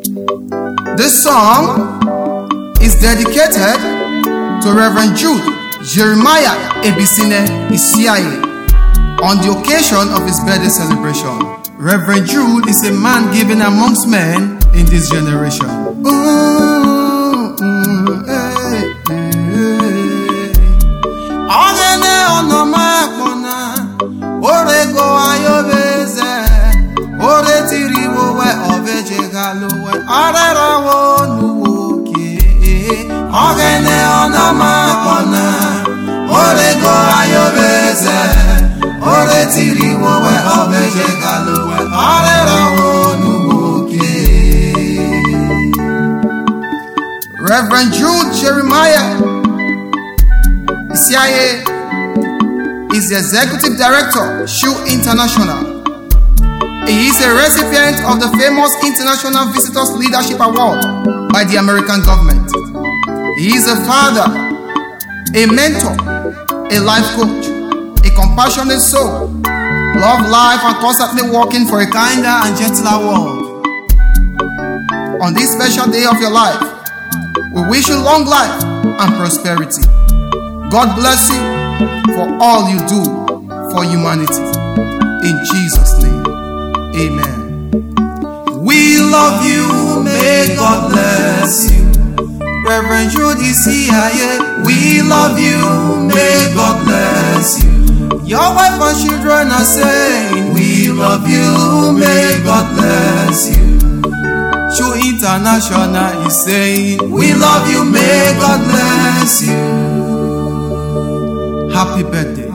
This song is dedicated to Reverend Jude Jeremiah Ebisine Isiaye on the occasion of his birthday celebration. Reverend Jude is a man given amongst men in this generation. Reverend Jude Jeremiah Isiaye is the Executive Director, SHU International. He is a recipient of the famous International Visitors Leadership Award by the American government. He is a father, a mentor, a life coach, a compassionate soul, love life and constantly working for a kinder and gentler world. On this special day of your life, we wish you long life and prosperity. God bless you for all you do for humanity. In Jesus' name, amen. We love you, may God bless you. Reverend Jude Isiaye, we love you, may God bless you. Your wife and children are saying, we love you, may God bless you. SHU International is saying, we love you, may God bless you. Happy birthday.